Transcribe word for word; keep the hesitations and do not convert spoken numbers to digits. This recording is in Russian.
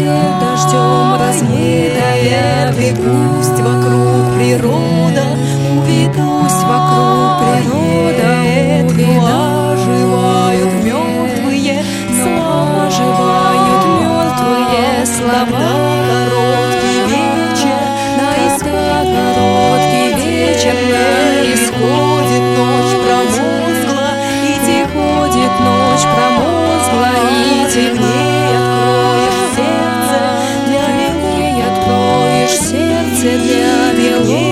снег дождем размытая, ведь пусть вокруг природа, ведь пусть вокруг природа увидает, оживают мертвые, но оживают мертвые слова. Короткий вечер, наискать короткий вечер, наисходит ночь промозгла, и приходит ночь промозгла, и темнее откроешь сердце для белей, откроешь сердце для белей.